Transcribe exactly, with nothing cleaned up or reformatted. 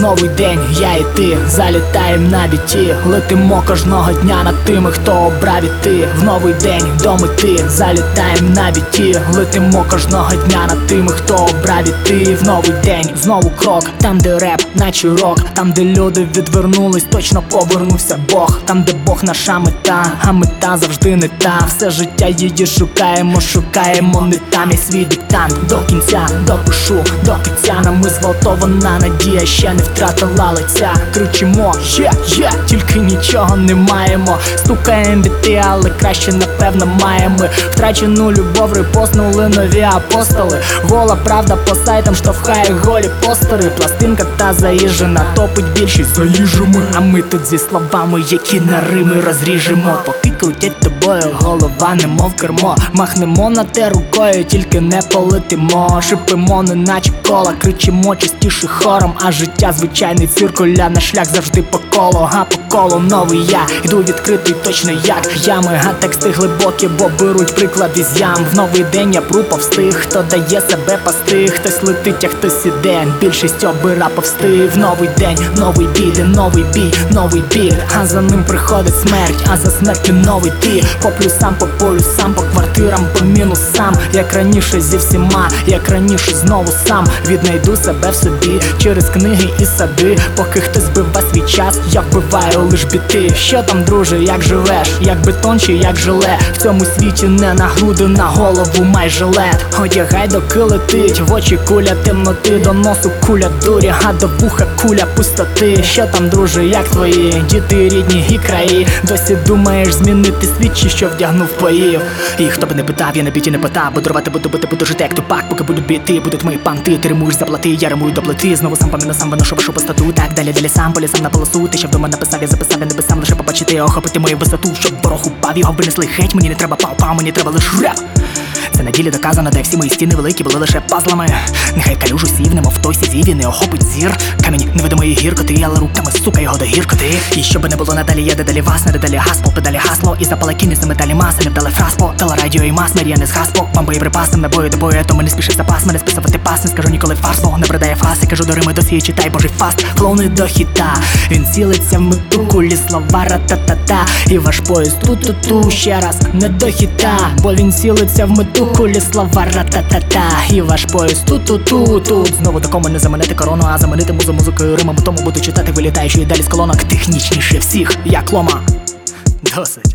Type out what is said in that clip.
В новий день я і ти залітаєм на біті, летимо кожного дня над тими, хто обрав іти. В новий день до мети залітаєм на біті, летимо кожного дня над тими, хто обрав іти. В новий день знову крок, там де реп, наче рок, там де люди відвернулись, точно повернувся Бог. Там де Бог наша мета, а мета завжди не та. Все життя її шукаємо, шукаємо не там. І свій диктант до кінця допишу, до кінця нами зґвалтована надія ще не втратила лиця. Кричимо є, є, тільки нічого не маємо. Стукаєм біти, але краще напевно маємо. Втрачену любов репостнули нові апостоли. Гола правда по сайтам штовхає голі постери. Пластинка та заїжджена, топить більшість заїжджами. А ми тут зі словами, які на рими розріжемо. Поки крутять тобою голова, немов кермо. Махнемо на те рукою, тільки не полетимо. Шипимо не наче кола, кричимо частіше хором. А життя звичайний циркуля, на шлях завжди по колу. А по колу новий я, йду відкритий точно як ями. А тексти глибокі, бо беруть приклад із ям. В новий день я пру повстиг, хто дає себе пасти. Хтось летить, а хтось іде, більшість обира повсти. В новий день новий бій, новий бій, новий біль. А за ним приходить смерть, а за смертю новий ти. По плюсам, по полюсам, по квартирам, по мінусам. Як раніше зі всіма, як раніше знову сам. Віднайду себе в собі, через книги і сади. Поки хтось збива свій час, я вбиваю лиш біти. Що там, друже, як живеш? Як бетон чи як желе? В цьому світі не на груди, на голову майже лед. Одягай, доки летить, в очі куля темноти, до носу куля дурі, а до вуха куля пустоти. Що там, друже, як твої діти, рідні і краї? Досі думаєш змінити світ, чи що вдягнув поїв? І хто би не питав, я на біті не питав. Буду рвати, буду бити, буду жити як тупак. Поки буду біти, будуть мої панти. Ти римуєш заплати, я римую до плити. Знову сам поміна, сам виношу вашу пустоту. Так далі, далі сам полісам на полосу. Ти ще вдома написав, я записав, я небесам лише побачити, охопити мою висоту. Щоб ворог упав, його винесли геть. Мені не треба пау-пау, мені треба лиш реп. Це на ділі доказано, де всі мої стіни великі були лише пазлами. Нехай калюжу сів, немов той сізів, не охопить зір. Камінь невидимої гіркоти, але руками сука його до гіркоти. І щоби не було надалі, є дедалі вас, не дедалі газ, по педалі гасло. І запала кінець на металі маси, не вдали фраз по телерадіо і мас, мерія не згас по вам боєприпасам, не бою до бою, то мене спішив запас, мене списувати пас, не скажу ніколи фарсло, не придає фаси, кажу до Рими, досі читай божий фаст, флоу не до хіта. Він цілиться в мету, кулі слова ра-та-та-та. І ваш поїзд ту-ту-ту, ще раз не до хіта, бо він цілиться в мету, кулі слова ра-та-та-та. І ваш поїзд ту-ту-ту, тут знову такому не заманити корону, а заманити музу музикою римами, тому буду читати, вилітаючи далі з колонок. Технічніше всіх, як лома. Досить.